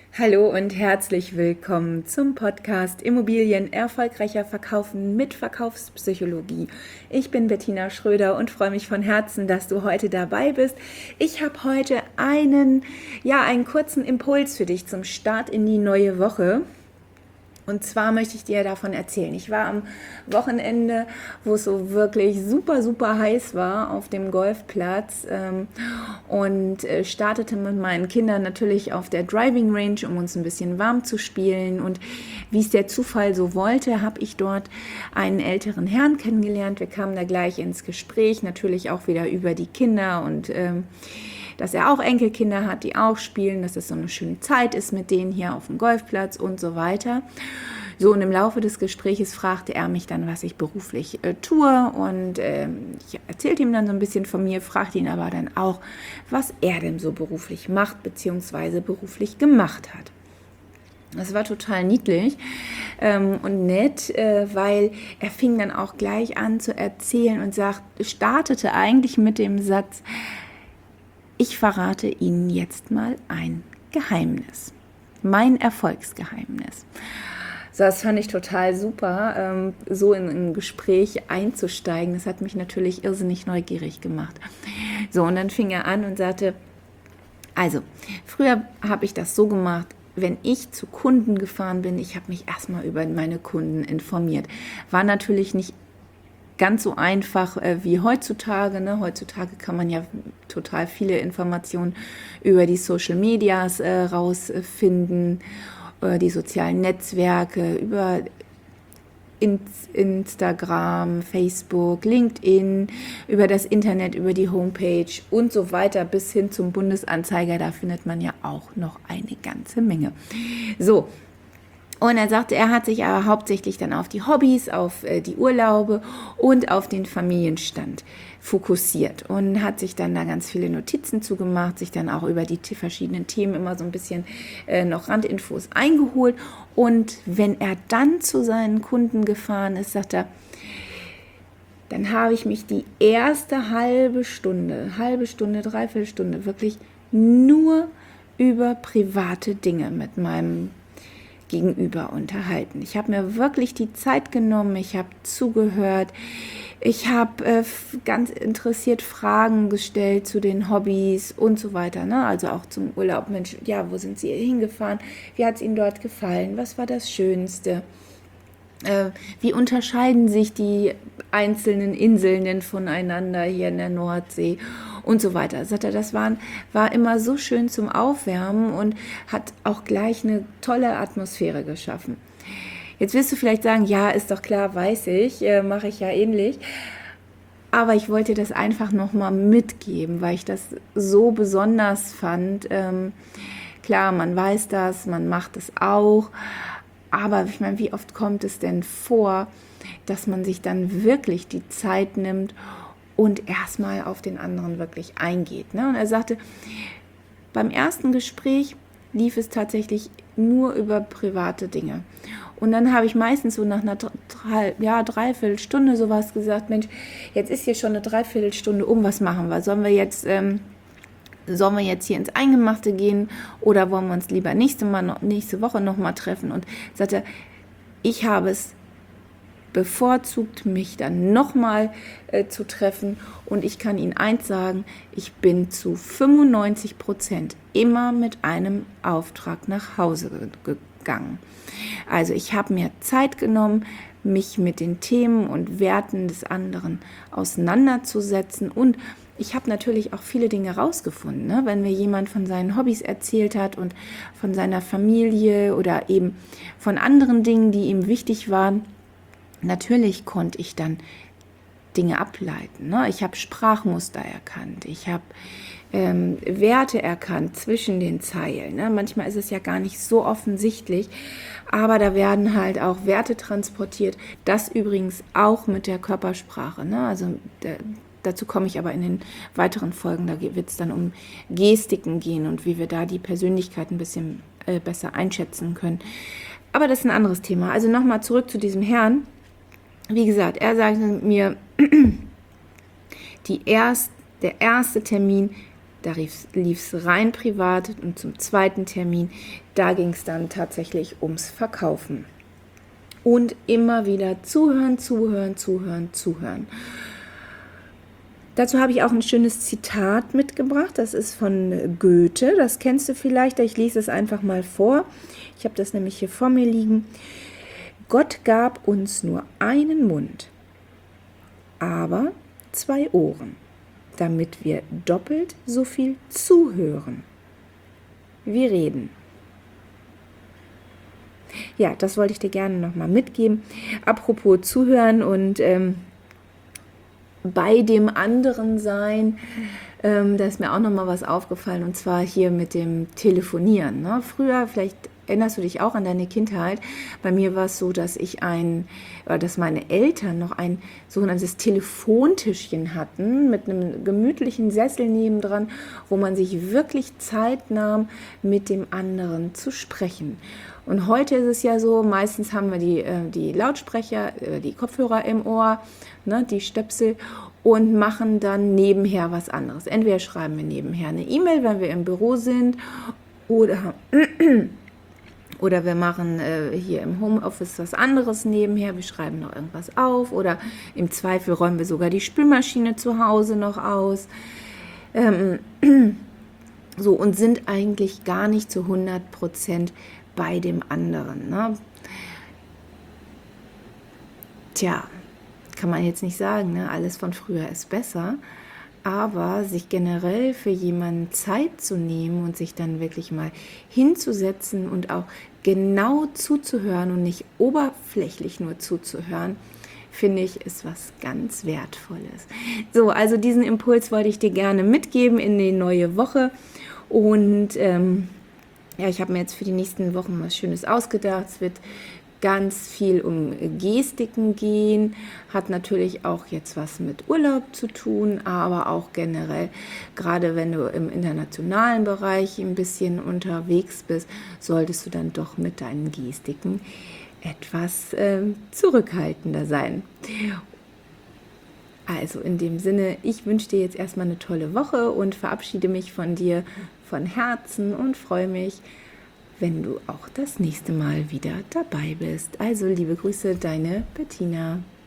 Hallo und herzlich willkommen zum Podcast Immobilien erfolgreicher verkaufen mit Verkaufspsychologie. Ich bin Bettina Schröder und freue mich von Herzen, dass du heute dabei bist. Ich habe heute einen kurzen Impuls für dich zum Start in die neue Woche. Und zwar möchte ich dir davon erzählen. Ich war am Wochenende, wo es so wirklich super, super heiß war, auf dem Golfplatz und startete mit meinen Kindern natürlich auf der Driving Range, um uns ein bisschen warm zu spielen. Und wie es der Zufall so wollte, habe ich dort einen älteren Herrn kennengelernt. Wir kamen da gleich ins Gespräch, natürlich auch wieder über die Kinder und dass er auch Enkelkinder hat, die auch spielen, dass es so eine schöne Zeit ist mit denen hier auf dem Golfplatz und so weiter. So, und im Laufe des Gesprächs fragte er mich dann, was ich beruflich tue, und ich erzählte ihm dann so ein bisschen von mir, fragte ihn aber dann auch, was er denn so beruflich macht, beziehungsweise beruflich gemacht hat. Das war total niedlich und nett, weil er fing dann auch gleich an zu erzählen und startete eigentlich mit dem Satz: Ich verrate Ihnen jetzt mal ein Geheimnis, mein Erfolgsgeheimnis. So, das fand ich total super, so in ein Gespräch einzusteigen. Das hat mich natürlich irrsinnig neugierig gemacht. So, und dann fing er an und sagte: Also, früher habe ich das so gemacht, wenn ich zu Kunden gefahren bin, ich habe mich erstmal über meine Kunden informiert. War natürlich nicht ganz so einfach wie heutzutage. Ne? Heutzutage kann man ja total viele Informationen über die Social Medias rausfinden, die sozialen Netzwerke, über Instagram, Facebook, LinkedIn, über das Internet, über die Homepage und so weiter bis hin zum Bundesanzeiger. Da findet man ja auch noch eine ganze Menge. So. Und er sagte, er hat sich aber hauptsächlich dann auf die Hobbys, auf die Urlaube und auf den Familienstand fokussiert und hat sich dann da ganz viele Notizen zugemacht, sich dann auch über die verschiedenen Themen immer so ein bisschen noch Randinfos eingeholt. Und wenn er dann zu seinen Kunden gefahren ist, sagt er, dann habe ich mich die erste halbe Stunde, dreiviertel Stunde wirklich nur über private Dinge mit meinem Gegenüber unterhalten. Ich habe mir wirklich die Zeit genommen, ich habe zugehört, ich habe ganz interessiert Fragen gestellt zu den Hobbys und so weiter, ne? Also auch zum Urlaub. Mensch, ja, wo sind Sie hingefahren? Wie hat es Ihnen dort gefallen? Was war das Schönste? Wie unterscheiden sich die einzelnen Inseln denn voneinander hier in der Nordsee und so weiter. Das war immer so schön zum Aufwärmen und hat auch gleich eine tolle Atmosphäre geschaffen. Jetzt wirst du vielleicht sagen, ja, ist doch klar, weiß ich, mache ich ja ähnlich. Aber ich wollte das einfach nochmal mitgeben, weil ich das so besonders fand. Klar, man weiß das, man macht es auch. Aber ich meine, wie oft kommt es denn vor, dass man sich dann wirklich die Zeit nimmt und erstmal auf den anderen wirklich eingeht, ne? Und er sagte, beim ersten Gespräch lief es tatsächlich nur über private Dinge. Und dann habe ich meistens so nach einer Dreiviertelstunde sowas gesagt, Mensch, jetzt ist hier schon eine Dreiviertelstunde was machen wir? Sollen wir jetzt hier ins Eingemachte gehen oder wollen wir uns lieber nächste Woche nochmal treffen? Und sagte, ich habe es bevorzugt, mich dann nochmal zu treffen, und ich kann Ihnen eins sagen, ich bin zu 95% immer mit einem Auftrag nach Hause gegangen. Also ich habe mir Zeit genommen, mich mit den Themen und Werten des anderen auseinanderzusetzen, und ich habe natürlich auch viele Dinge rausgefunden, ne? Wenn mir jemand von seinen Hobbys erzählt hat und von seiner Familie oder eben von anderen Dingen, die ihm wichtig waren, natürlich konnte ich dann Dinge ableiten, ne? Ich habe Sprachmuster erkannt, ich habe Werte erkannt zwischen den Zeilen, ne? Manchmal ist es ja gar nicht so offensichtlich, aber da werden halt auch Werte transportiert. Das übrigens auch mit der Körpersprache, ne? Also dazu komme ich aber in den weiteren Folgen. Da wird es dann um Gestiken gehen und wie wir da die Persönlichkeit ein bisschen besser einschätzen können. Aber das ist ein anderes Thema. Also nochmal zurück zu diesem Herrn. Wie gesagt, er sagte mir, der erste Termin Da lief es rein privat und zum zweiten Termin, da ging es dann tatsächlich ums Verkaufen. Und immer wieder zuhören, zuhören, zuhören, zuhören. Dazu habe ich auch ein schönes Zitat mitgebracht. Das ist von Goethe. Das kennst du vielleicht. Ich lese es einfach mal vor. Ich habe das nämlich hier vor mir liegen. Gott gab uns nur einen Mund, aber 2 Ohren, damit wir doppelt so viel zuhören. Wir reden. Ja, das wollte ich dir gerne nochmal mitgeben. Apropos zuhören und bei dem anderen sein, da ist mir auch nochmal was aufgefallen, und zwar hier mit dem Telefonieren. Ne? Früher, vielleicht erinnerst du dich auch an deine Kindheit, bei mir war es so, dass dass meine Eltern noch ein sogenanntes Telefontischchen hatten mit einem gemütlichen Sessel nebendran, wo man sich wirklich Zeit nahm, mit dem anderen zu sprechen. Und heute ist es ja so, meistens haben wir die Lautsprecher, die Kopfhörer im Ohr, ne, die Stöpsel, und machen dann nebenher was anderes. Entweder schreiben wir nebenher eine E-Mail, wenn wir im Büro sind, oder wir machen hier im Homeoffice was anderes nebenher, wir schreiben noch irgendwas auf, oder im Zweifel räumen wir sogar die Spülmaschine zu Hause noch aus. So, und sind eigentlich gar nicht zu 100% bei dem anderen. Ne? Tja, kann man jetzt nicht sagen, ne? Alles von früher ist besser, aber sich generell für jemanden Zeit zu nehmen und sich dann wirklich mal hinzusetzen und auch genau zuzuhören und nicht oberflächlich nur zuzuhören, finde ich, ist was ganz Wertvolles. So, also diesen Impuls wollte ich dir gerne mitgeben in die neue Woche, und ja, ich habe mir jetzt für die nächsten Wochen was Schönes ausgedacht. Es wird ganz viel um Gestiken gehen, hat natürlich auch jetzt was mit Urlaub zu tun, aber auch generell, gerade wenn du im internationalen Bereich ein bisschen unterwegs bist, solltest du dann doch mit deinen Gestiken etwas zurückhaltender sein. Also in dem Sinne, ich wünsche dir jetzt erstmal eine tolle Woche und verabschiede mich von dir von Herzen und freue mich, wenn du auch das nächste Mal wieder dabei bist. Also liebe Grüße, deine Bettina.